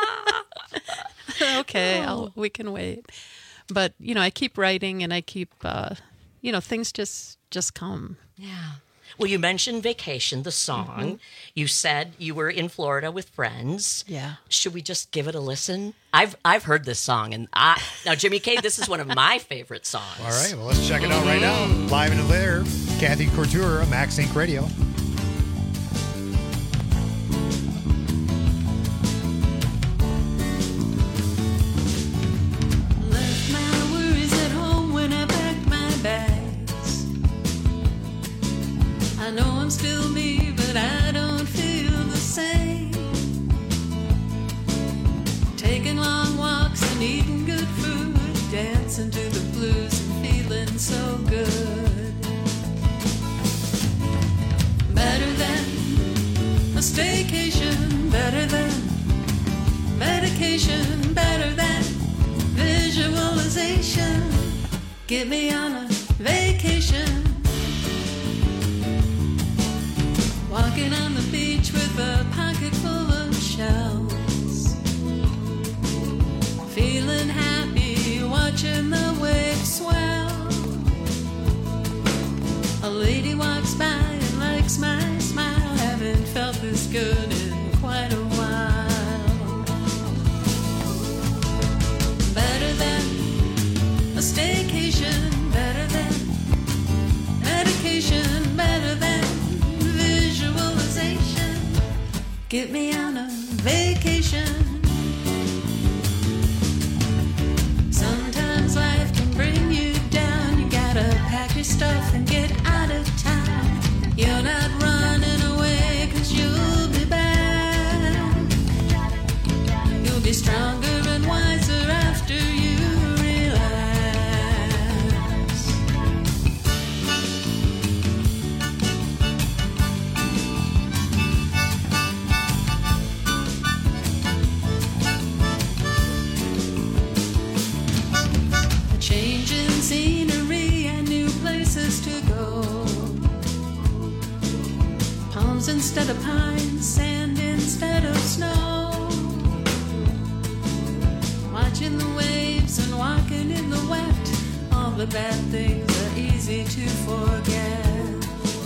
Okay, I'll, we can wait. But, you know, I keep writing and I keep, uh, you know, things just just come. Yeah. Well, you mentioned Vacation, the song. Mm-hmm. You said you were in Florida with friends. Yeah. Should we just give it a listen? I've I've heard this song, and I now Jimmy K, this is one of my favorite songs. All right, well, let's check it out right now. Live in the air, Kathy Couture on Max Inc Radio. Left my worries at home when I packed my bags. I know I'm still me, but I don't feel the same. Taking long walks and eating good food, dancing to the blues and feeling so good. Better than a staycation, better than medication, better than visualization. Get me on a vacation. Walking on the beach with a pocket full of shells. Feeling happy, watching the waves swell. A lady walks by and likes my smile. Haven't felt this good in quite a while. Better than a staycation, better than medication, better than visualization. Get me on a vacation. Sometimes life can bring you down. You gotta pack your stuff and get out of town. You're not running away, 'cause you'll be back. You'll be stronger and wiser after you relax. A change in scenery and new places to go. Palms instead of pines, sand instead of snow. Watching the waves and walking in the wet. All the bad things are easy to forget.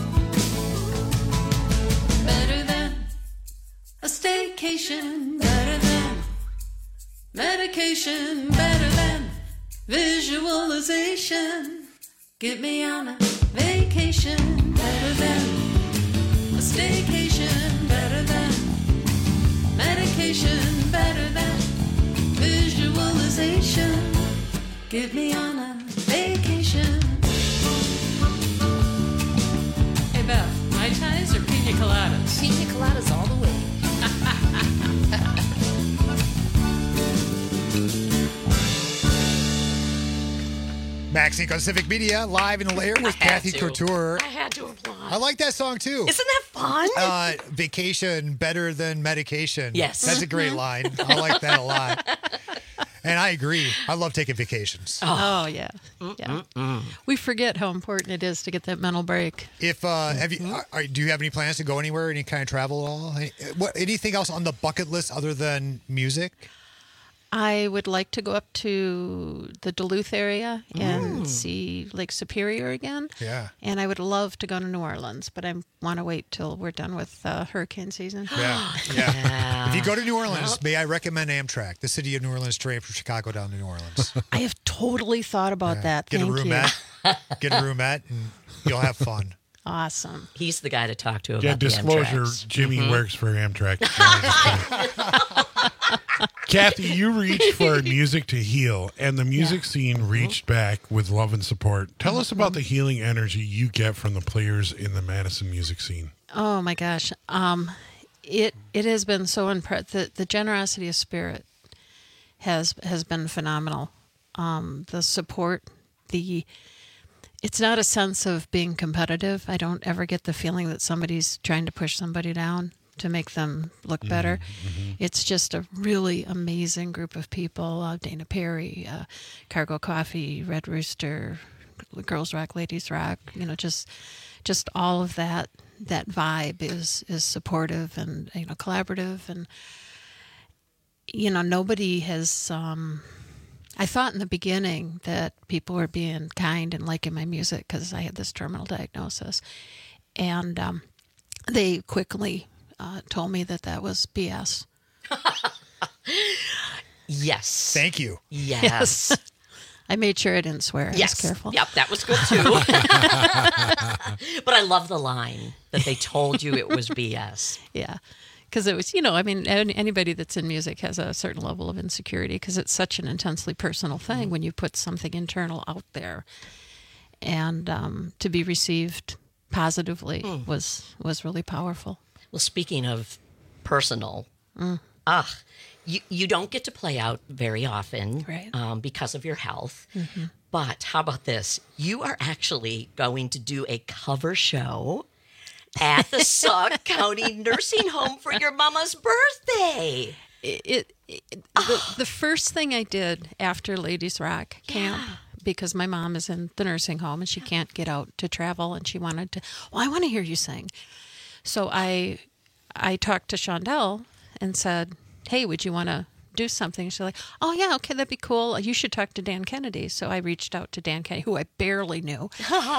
Better than a staycation, better than medication, better than visualization. Get me on a vacation, better than a staycation, better than medication, better than visualization. Get me on a vacation. Hey Beth, Mai Tais or pina coladas? Pina coladas all the way. Max Inc on Civic Media, live in the lair with I had Kathy to. Couture. I had to applaud. I like that song too. Isn't that fun? Uh, vacation better than medication. Yes. That's a great line. I like that a lot. And I agree. I love taking vacations. Oh, yeah. Yeah. We forget how important it is to get that mental break. If uh, have you, are, are- do you have any plans to go anywhere? Any kind of travel at all? Any, what, anything else on the bucket list other than music? I would like to go up to the Duluth area and Mm. see Lake Superior again. Yeah. And I would love to go to New Orleans, but I want to wait till we're done with uh, hurricane season. Yeah, yeah. If you go to New Orleans, may I recommend Amtrak, the city of New Orleans train from Chicago down to New Orleans. I have totally thought about Yeah. that. Get Thank a you. roomette. Get a roomette, and you'll have fun. Awesome. He's the guy to talk to about Yeah, the disclosure, Amtrak. Jimmy Mhm. works for Amtrak. Kathy, you reached for music to heal, and the music scene reached back with love and support. Tell us about the healing energy you get from the players in the Madison music scene. Oh my gosh, um, it it has been so impressive. The, the generosity of spirit has has been phenomenal. Um, the support, the it's not a sense of being competitive. I don't ever get the feeling that somebody's trying to push somebody down to make them look better. mhm. It's just a really amazing group of people. Uh, Dana Perry, uh, Cargo Coffee, Red Rooster, Girls Rock, Ladies Rock. You know, just just all of that. That vibe is is supportive and you know collaborative, and you know nobody has. Um, I thought in the beginning that people were being kind and liking my music because I had this terminal diagnosis, and um, they quickly uh, told me that that was B S. Yes. Thank you. Yes. I made sure I didn't swear. I Yes. was careful. Yep, that was good too. But I love the line that they told you it was B S. Yeah. Because it was, you know, I mean, any- anybody that's in music has a certain level of insecurity because it's such an intensely personal thing Mm-hmm. when you put something internal out there. And um, to be received positively Hmm. was was really powerful. Well, speaking of personal, Mm. ah, you, you don't get to play out very often Right. um, because of your health. Mhm. But how about this? You are actually going to do a cover show at the Sauk County Nursing Home for your mama's birthday. It, it, it the, the first thing I did after Ladies Rock camp, because my mom is in the nursing home and she can't get out to travel, and she wanted to, well, I want to hear you sing. So I I talked to Shondell and said, hey, would you want to do something? She's like, oh, yeah, okay, that'd be cool. You should talk to Dan Kennedy. So I reached out to Dan Kennedy, who I barely knew,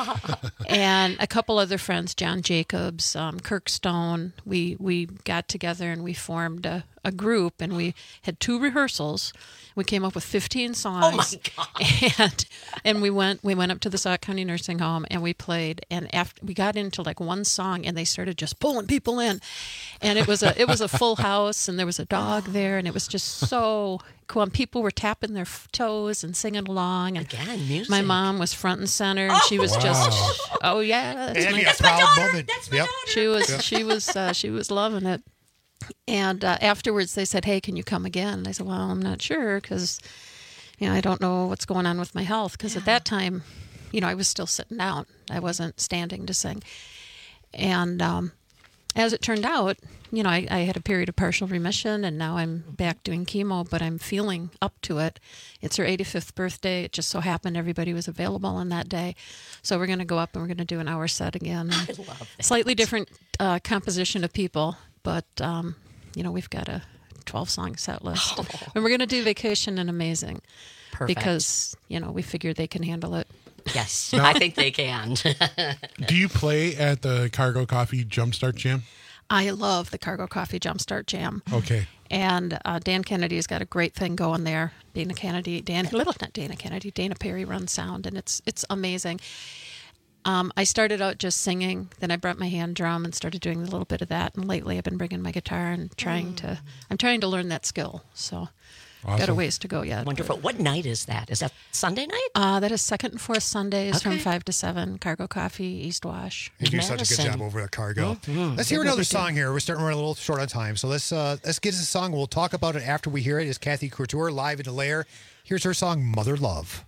and a couple other friends, John Jacobs, um, Kirk Stone. We, we got together and we formed a, a group, and we had two rehearsals. We came up with fifteen songs. Oh, my God. And, and we went we went up to the Sauk County Nursing Home and we played, and after we got into like one song and they started just pulling people in, and it was a it was a full house, and there was a dog there, and it was just so cool, and people were tapping their f- toes and singing along, and Again, music. my mom was front and center, and she was Wow. just oh yeah, that's Andy, my, a proud moment. yep. she was Yep. she was uh, she was loving it. And uh, afterwards they said, hey, can you come again? And I said, well, I'm not sure because, you know, I don't know what's going on with my health. Because at that time, you know, I was still sitting down. I wasn't standing to sing. And um, as it turned out, you know, I, I had a period of partial remission, and now I'm back doing chemo, but I'm feeling up to it. It's her eighty-fifth birthday. It just so happened everybody was available on that day. So we're going to go up and we're going to do an hour set again. I love it. Slightly different uh, composition of people, but, um, you know, we've got a twelve-song set list. Oh. And we're going to do Vacation and Amazing. Perfect. Because, you know, we figured they can handle it. Yes, No. I think they can. Do you play at the Cargo Coffee Jumpstart Jam? I love the Cargo Coffee Jumpstart Jam. Okay. And uh, Dan Kennedy's got a great thing going there. Dana Kennedy, Dan, not Dana Kennedy, Dana Perry runs sound, and it's it's amazing. Um, I started out just singing, then I brought my hand drum and started doing a little bit of that. And lately, I've been bringing my guitar and trying to. I'm trying to learn that skill. So, got a Awesome. ways to go yet. Wonderful. What night is that? Is that Sunday night? Uh, that is second and fourth Sundays from Okay. five to seven. Cargo Coffee, East Wash. You do such a good job over at Cargo. Let's hear another song here. We're starting to run a little short on time, so let's uh, let's get to the song. We'll talk about it after we hear it. It's Kathy Couture live in the Lair. Here's her song, "Mother Love."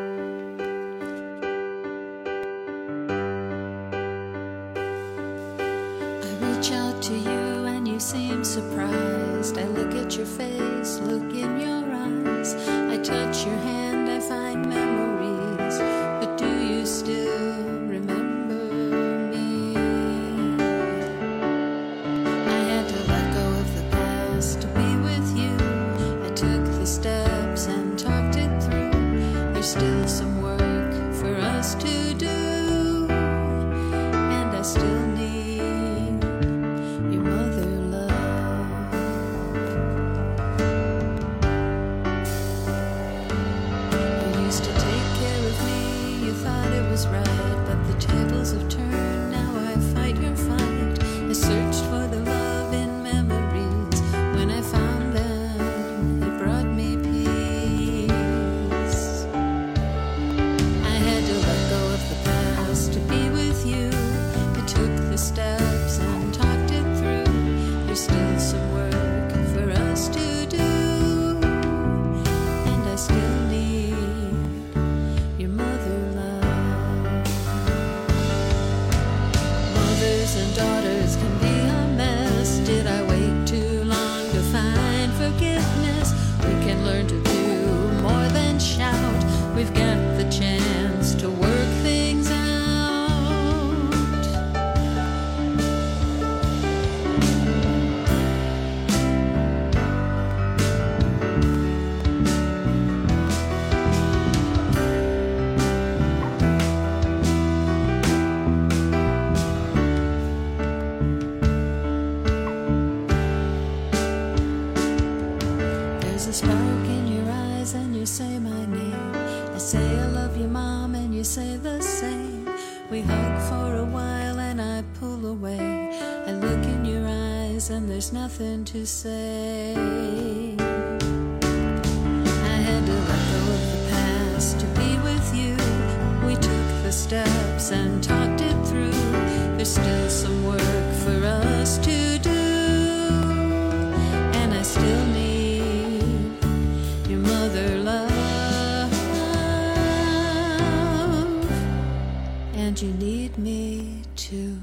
I reach out to you and you seem surprised. I look at your face, look in your eyes. I touch your hand, I find memories. But do you still remember me? I had to let go of the past to be with you. I took the steps and talked it through. There's still some work for us to do. And I still need your mother love. You used to take care of me, you thought it was right. a spark in your eyes and you say my name. I say I love you, Mom, and you say the same. We hug for a while and I pull away. I look in your eyes and there's nothing to say. I had to let go of the past to be with you. We took the steps and talked it through. There's still some work for us to do, and I still need your mother love, and you need me too.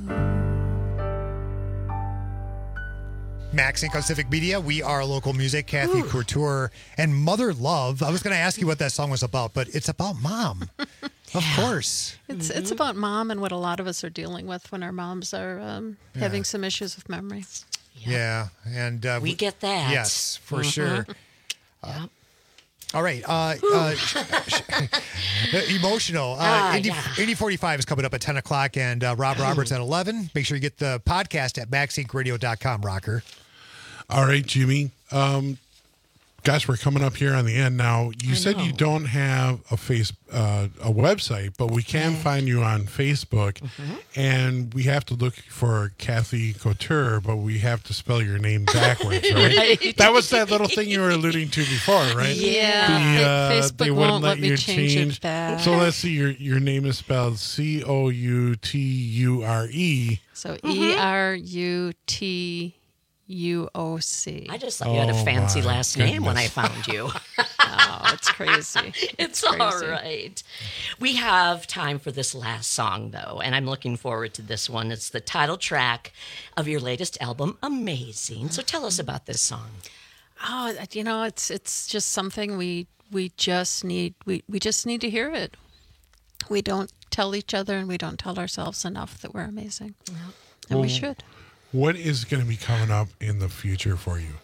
Max Inc on Civic Media. We are local music. Kathy Ooh. Couture and Mother Love. I was going to ask you what that song was about, but it's about mom. Of course. It's mm-hmm. it's about mom and what a lot of us are dealing with when our moms are um, Yeah. having some issues with memory. Yeah, and uh, We get that. Yes, for Mhm. sure. Uh, all right. Uh, uh, emotional. Uh, Ah, Indy, yeah. Indy forty-five is coming up at ten o'clock, and uh, Rob Roberts at eleven. Make sure you get the podcast at max inc radio dot com, Rocker. All right, Jimmy. Um, gosh, we're coming up here on the end now. You I said know. you don't have a face uh, a website, but we can find you on Facebook, Mm-hmm. and we have to look for Kathy Couture, but we have to spell your name backwards, right? Right. That was that little thing you were alluding to before, right? Yeah. The, Fa- uh, Facebook they wouldn't won't let me change it back. So let's see. Your your name is spelled C O U T U R E. So E R U T U O C. I just thought you had a Oh, fancy my last name when I goodness. found you. Oh, it's crazy. It's crazy. all right. We have time for this last song, though, and I'm looking forward to this one. It's the title track of your latest album, Amazing. So tell us about this song. Oh, you know, it's it's just something we we just need we, we just need to hear it. We don't tell each other and we don't tell ourselves enough that we're amazing. And we Well, should. What is going to be coming up in the future for you?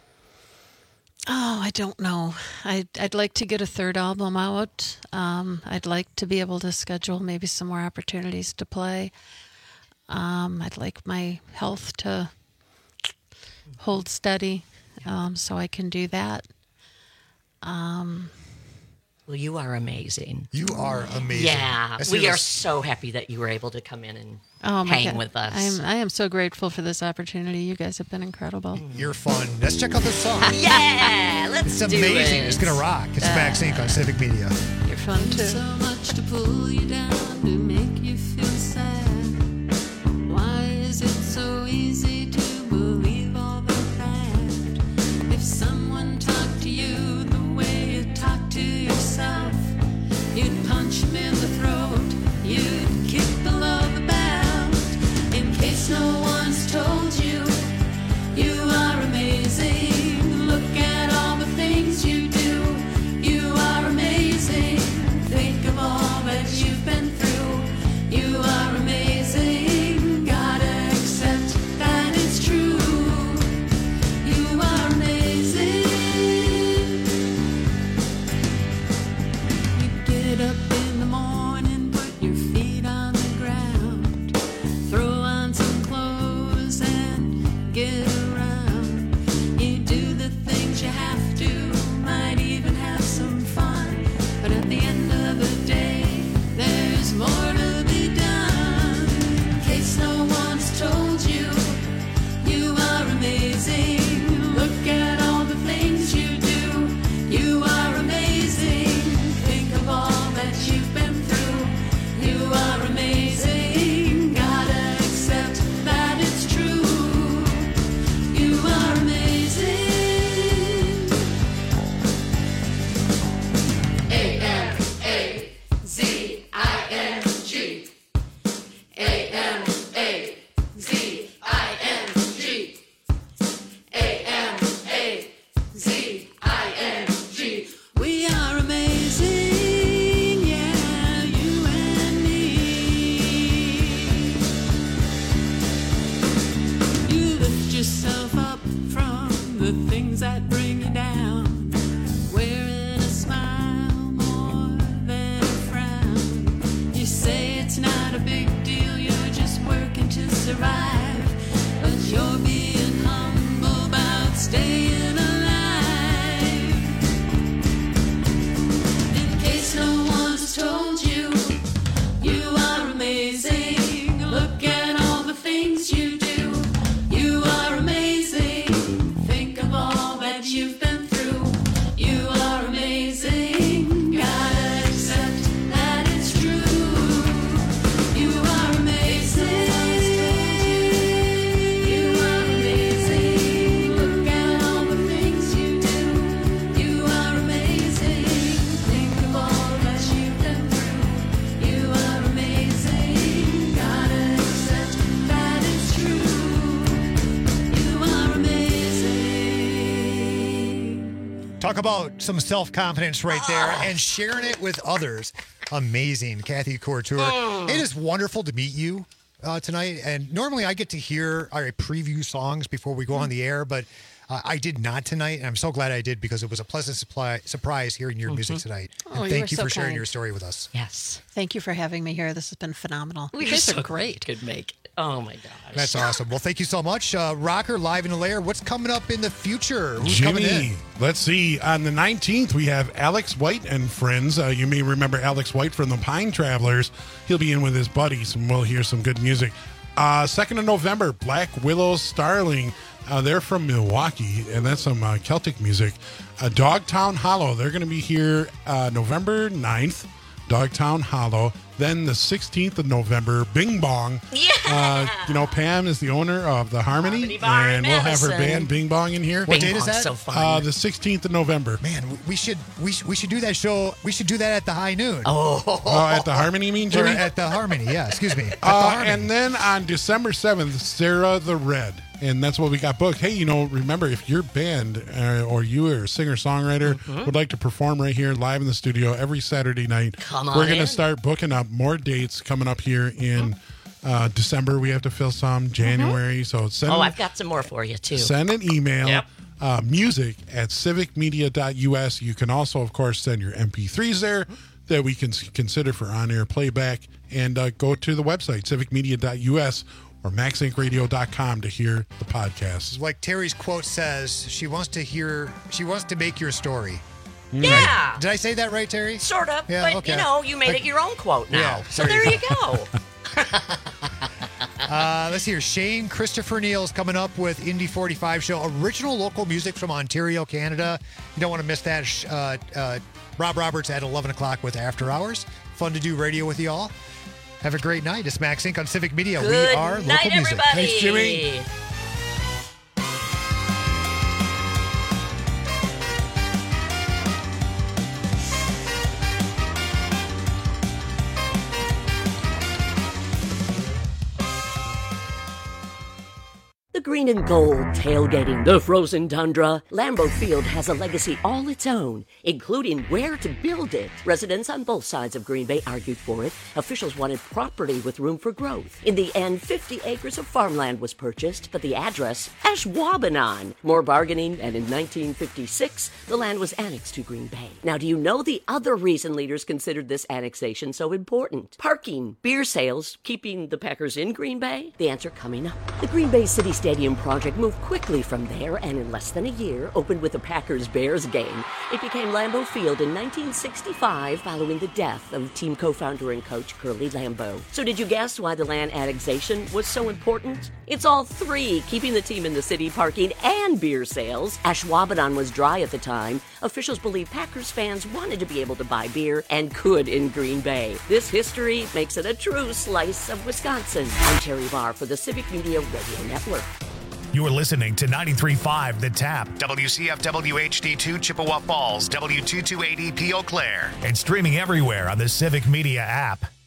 Oh, I don't know. I'd, I'd like to get a third album out. Um, I'd like to be able to schedule maybe some more opportunities to play. Um, I'd like my health to hold steady um, so I can do that. Um, Well, you are amazing. You are amazing. Yeah, As soon we are as- so happy that you were able to come in and oh my hang God. with us. I'm, I am so grateful for this opportunity. You guys have been incredible. You're fun. Let's check out this song. Yeah, let's It's do amazing. it. It's going to rock. It's Max Inc on Civic Media. You're fun too. So much to pull you down, to make you feel sad. Why is it so easy to believe all the bad? If someone talked to you the way you talk to yourself, you'd punch him in the throat, you'd kick below the belt. In case no one's told you, you are amazing. Look at all the things you do. You are amazing. Think of all that you've been through. You are amazing. Gotta accept that it's true. You are amazing. You get up in the morning, put your feet on the ground, throw on some clothes and get around. You do the things you have to, might even have some fun, but at the end of the day, there's more to be done. In case no one's told you, you are amazing. Look at all the things you do. You are amazing. Think of all that you've been through. You are amazing. Gotta accept that it's true. You are amazing. A M A Z I N G. A M A Z I N G. A M A Z I N G. We are amazing, yeah, you and me. You lift yourself up from the things that bring you down, wearing a smile more than a frown. You say it's not a big deal, you're just working to survive, but you're being humble about staying alive. Talk about some self-confidence right there and sharing it with others. Amazing, Kathy Couture. Mm. It is wonderful to meet you uh, tonight. And normally I get to hear, I preview songs before we go on the air, but uh, I did not tonight. And I'm so glad I did because it was a pleasant supply, surprise hearing your mm-hmm. music tonight. Oh, and thank you, you so for sharing kind. your story with us. Yes. Thank you for having me here. This has been phenomenal. We You guys so are great. Could make it. Oh my gosh. That's awesome. Well, thank you so much. Uh, Rocker, live in the lair. What's coming up in the future? Who's coming in? Jimmy, let's see. On the nineteenth, we have Alex White and friends. Uh, you may remember Alex White from the Pine Travelers. He'll be in with his buddies, and we'll hear some good music. Uh, second of November, Black Willow Starling. Uh, they're from Milwaukee, and that's some uh, Celtic music. Uh, Dogtown Hollow. They're going to be here uh, November ninth. Dogtown Hollow. Then the sixteenth of November, Bing Bong. Yeah. Uh, you know, Pam is the owner of the Harmony, Harmony Bar in and we'll have her Madison. band Bing Bong in here. What date is that? So fun. Uh, the sixteenth of November. Man, we should we should, we should do that show. We should do that at the High Noon. Oh, Oh, at the Harmony, you mean, Or Jimmy? at the Harmony. Yeah, excuse me. At the Uh, Harmony. and then on December seventh, Sarah the Red. And that's what we got booked. Hey, you know, remember, if your band uh, or you are a singer-songwriter Mm-hmm. would like to perform right here live in the studio every Saturday night, Come on we're going to in. start booking up more dates coming up here in uh, December. We have to fill some, January. So send, oh, I've got some more for you too. send an email, Yep. uh, music at civic media dot u s. You can also, of course, send your M P threes there that we can s- consider for on-air playback. And uh, go to the website, civic media dot u s. or max inc radio dot com to hear the podcast. Like Terry's quote says, she wants to hear, she wants to make your story. Yeah. Did I say that right, Terry? Sort of. Yeah, but, okay. you know, you made Like- it your own quote now. Yeah, so there there you you go. Uh, let's hear Shane Christopher Neal's coming up with Indy forty-five show. Original local music from Ontario, Canada. You don't want to miss that. Sh- Uh, uh, Rob Roberts at eleven o'clock with After Hours. Fun to do radio with you all. Have a great night. It's Max Inc on Civic Media. Good we are night, local music. everybody. Thanks, Jimmy. The green and gold tailgating the frozen tundra. Lambeau Field has a legacy all its own, including where to build it. Residents on both sides of Green Bay argued for it. Officials wanted property with room for growth. In the end, fifty acres of farmland was purchased, but the address, Ashwaubenon. More bargaining, and in nineteen fifty-six, the land was annexed to Green Bay. Now, do you know the other reason leaders considered this annexation so important? Parking, beer sales, keeping the Packers in Green Bay? The answer coming up. The Green Bay City Stadium project moved quickly from there and in less than a year opened with the Packers-Bears game. It became Lambeau Field in nineteen sixty-five following the death of team co-founder and coach Curly Lambeau. So did you guess why the land annexation was so important? It's all three, keeping the team in the city, parking, and beer sales. Ashwaubenon was dry at the time. Officials believe Packers fans wanted to be able to buy beer and could in Green Bay. This history makes it a true slice of Wisconsin. I'm Terry Barr for the Civic Media Radio Network. You are listening to ninety-three point five The Tap W C F W H D two Chippewa Falls, W two two eight E P Eau Claire. and streaming everywhere on the Civic Media app.